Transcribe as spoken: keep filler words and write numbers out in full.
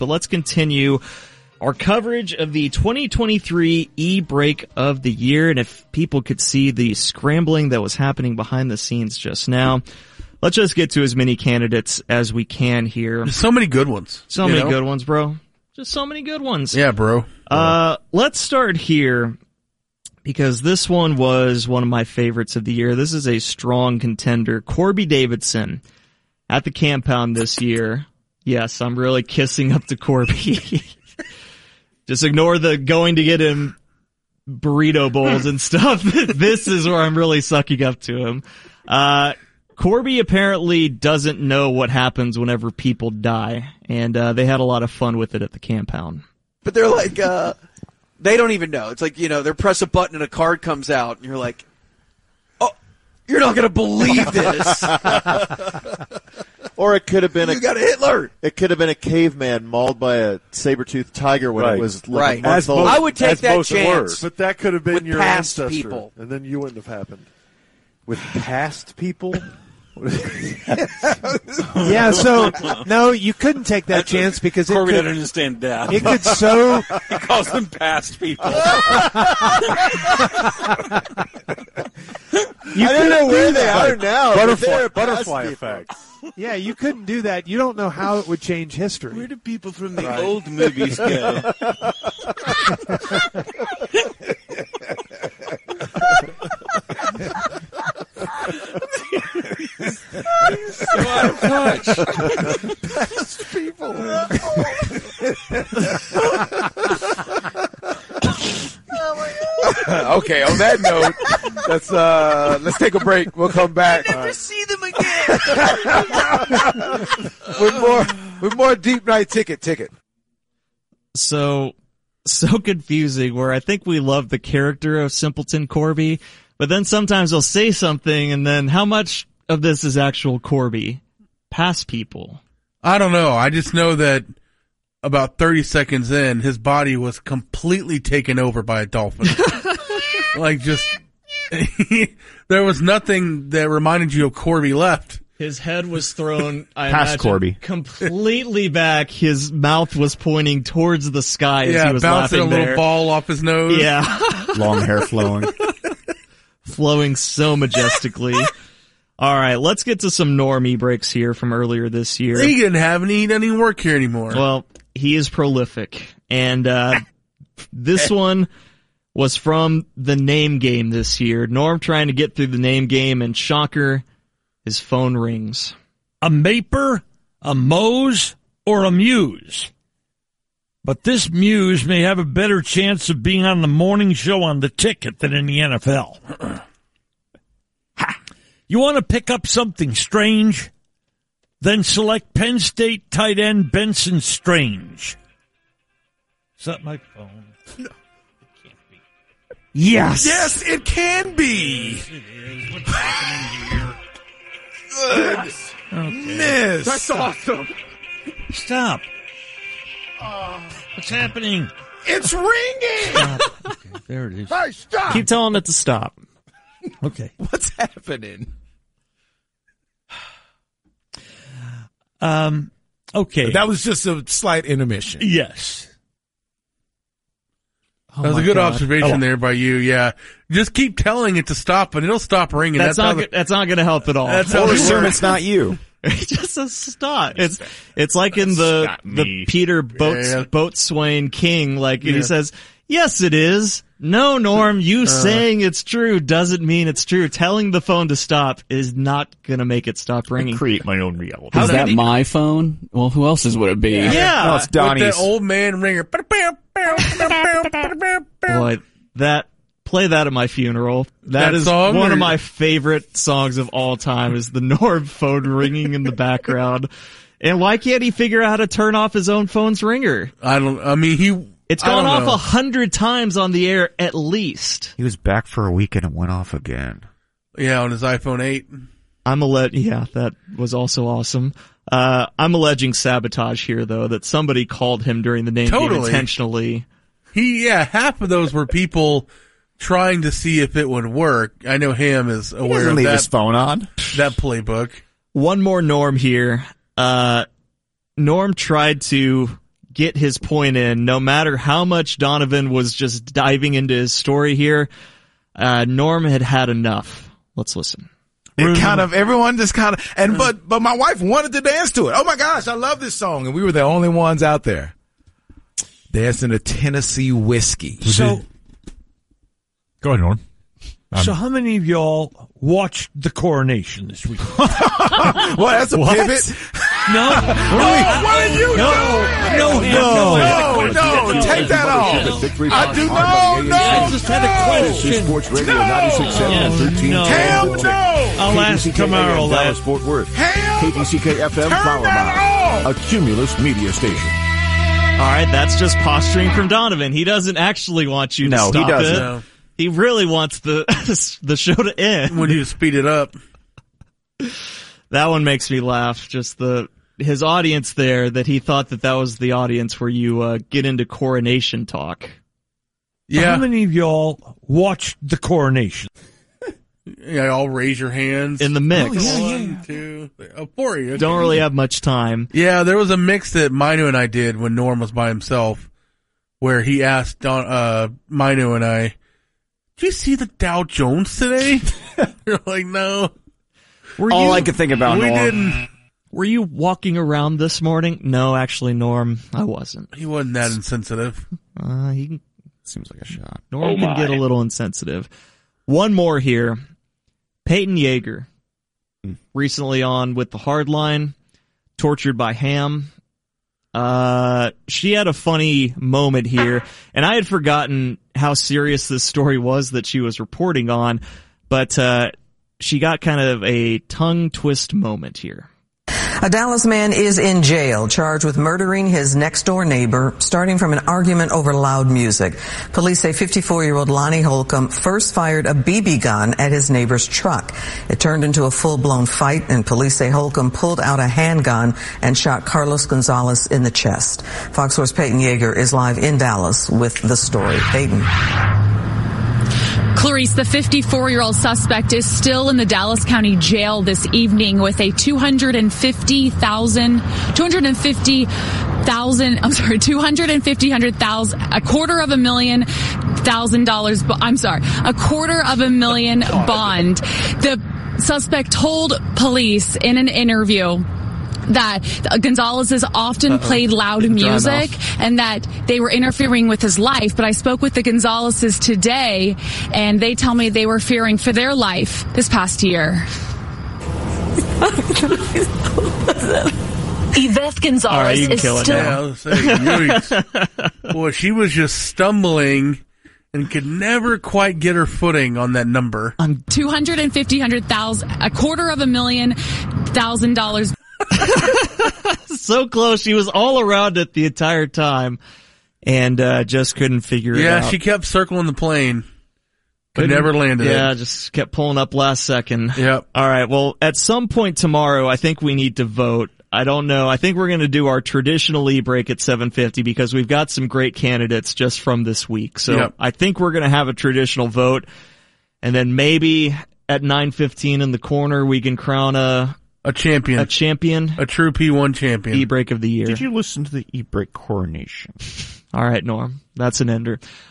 but let's continue our coverage of the twenty twenty-three E-Break of the Year. And if people could see the scrambling that was happening behind the scenes just now, let's just get to as many candidates as we can here. There's so many good ones. So many know? good ones, bro. Just so many good ones. Yeah, bro. Uh, let's start here because this one was one of my favorites of the year. This is a strong contender. Corby Davidson at the Camp Pound this year. Yes, I'm really kissing up to Corby. Just ignore the going to get him burrito bowls and stuff. This is where I'm really sucking up to him. Uh, Corby apparently doesn't know what happens whenever people die, and uh, they had a lot of fun with it at the Camp Pound. But they're like, uh, they don't even know. It's like, you know, they press a button and a card comes out, and you're like, oh, you're not going to believe this. Or it could have been you a got a Hitler. It could have been a caveman mauled by a saber-toothed tiger when Right. it was like Right. a month As old. both- I would take as that both chance. were. But that could have been With your past ancestor, people. and then you wouldn't have happened. With past people? Yeah, so, no, you couldn't take that chance because it Corby could, doesn't understand that. it could so... He calls them past people. You I don't know where they are now. but Butterfly, they're past butterfly people. effect. Yeah, you couldn't do that. You don't know how it would change history. Where do people from the old movies go? So out of touch. Past people. Okay, on that note, let's uh let's take a break. We'll come back. Never right. see them again. with more with more Deep Night Ticket ticket. So, so confusing where I think we love the character of Simpleton Corby, but then sometimes he'll say something and then how much of this is actual Corby? Past people. I don't know. I just know that about thirty seconds in, his body was completely taken over by a dolphin. Like just, there was nothing that reminded you of Corby left. His head was thrown, I Past imagine, Corby. completely back. His mouth was pointing towards the sky as Yeah, he was bouncing a laughing little there. ball off his nose. Yeah. Long hair flowing. Flowing so majestically. All right, let's get to some normie breaks here from earlier this year. He didn't have any, he doesn't even work here anymore. Well, he is prolific. And uh this one was from the name game this year. Norm trying to get through the name game, and shocker, his phone rings. A Maper, a Mose, or a Muse. But this Muse may have a better chance of being on the morning show on the ticket than in the N F L. You want to pick up something strange? Then select Penn State tight end Benson Strange. Is that my phone? No, it can't be. Yes! Yes, it can be. Yes, it is. What's happening here? Goodness. That's awesome. Stop. What's happening? It's ringing. Stop. Okay, there it is. Hey, stop. Keep telling it to stop. Okay. What's happening? Um, okay. That was just a slight intermission. Yes. Oh that was my a good God. observation Oh. there by you, yeah. Just keep telling it to stop, and it'll stop ringing. That's, That's, how not the, good, that's not going to help at all. that's how Or it assume works. it's not you. It just says stop. It's it's like in the not the me. Peter Boat, Yeah. Boatswain King, like Yeah. he says, yes it is. No, Norm, you saying it's true doesn't mean it's true. Telling the phone to stop is not gonna make it stop ringing. Create my own reality. How's Is that that- my phone? Well, who else's would it be? Yeah. No, it's With Donnie's. that old man ringer. Boy, that play that at my funeral. That that is song, one or- of my favorite songs of all time is the Norm phone ringing in the background. And why can't he figure out how to turn off his own phone's ringer? I don't, I mean, he, It's I gone don't off know. a hundred times on the air at least. He was back for a week and it went off again. Yeah, on his iPhone eight. I'm alleged, yeah, that was also awesome. Uh, I'm alleging sabotage here though, that somebody called him during the name game Totally. intentionally. He, yeah, half of those were people trying to see if it would work. I know Ham is He aware doesn't of leave that, his phone on. that playbook. One more Norm here. Uh, Norm tried to get his point in, no matter how much Donovan was just diving into his story here. Uh, Norm had had enough. Let's listen. It kind of, everyone just kind of, and but but my wife wanted to dance to it. Oh my gosh, I love this song, and we were the only ones out there dancing to Tennessee Whiskey. So, go ahead, Norm. so how many of y'all watched the coronation this week? Well, that's a What? pivot. No, no, what did you no, do? no, no, no, no, no, take that off. I do no, no, I just had a question. Sports Radio ninety-six point seven and thirteen. No. Cam, no. I'll ask tomorrow, Dallas lad. Fort Worth. Cam, K T C K F M turn Flower that Mound, a Cumulus media station. All right, that's just posturing from Donovan. He doesn't actually want you to No, he stop doesn't. it. No. He really wants the the show to end. When you speed it up. That one makes me laugh. Just the his audience there, that he thought that that was the audience where you uh, get into coronation talk. Yeah. How many of y'all watched the coronation? Yeah, all raise your hands. In the mix. Oh, yeah, One, two, three. Oh, four of you. Don't really have much time. Yeah, there was a mix that Minu and I did when Norm was by himself, where he asked Don, uh, Minu and I, "Did you see the Dow Jones today?" You're like, "No." Were All you, I could think about, we Norm. didn't. Were you walking around this morning? No, actually, Norm, I wasn't. He wasn't that insensitive. Uh, he can, Seems like a shot. Norm Oh, can my. get a little insensitive. One more here. Peyton Yeager, recently on with the Hardline, tortured by Ham. Uh, she had a funny moment here, and I had forgotten how serious this story was that she was reporting on, but uh, she got kind of a tongue twist moment here. A Dallas man is in jail, charged with murdering his next-door neighbor, starting from an argument over loud music. Police say fifty-four-year-old Lonnie Holcomb first fired a B B gun at his neighbor's truck. It turned into a full-blown fight, and police say Holcomb pulled out a handgun and shot Carlos Gonzalez in the chest. Fox Source Peyton Yeager is live in Dallas with the story. Peyton. Clarice, the fifty-four-year-old suspect is still in the Dallas County Jail this evening with a two hundred fifty thousand, two hundred fifty thousand, I'm sorry, two hundred fifty thousand, a quarter of a million thousand dollars, I'm sorry, a quarter of a million bond. The suspect told police in an interview that Gonzalez has often Uh-oh. played loud music and that they were interfering with his life. But I spoke with the Gonzalez's today, and they tell me they were fearing for their life this past year. Yvette Gonzalez All right, you can is kill it still... now. I was saying, yikes. Boy, she was just stumbling and could never quite get her footing on that number. two hundred fifty thousand, a quarter of a million thousand dollars. So close. She was all around it the entire time and uh, just couldn't figure it out. Yeah, she kept circling the plane, but Couldn't- never landed Yeah, it. just kept pulling up last second. Yep. All right, well, at some point tomorrow, I think we need to vote. I don't know. I think we're going to do our traditional e-break at seven fifty because we've got some great candidates just from this week. So Yep. I think we're going to have a traditional vote. And then maybe at nine fifteen in the corner, we can crown a... A champion. A champion. A true P one champion. E-break of the year. Did you listen to the e-break coronation? All right, Norm. That's an ender.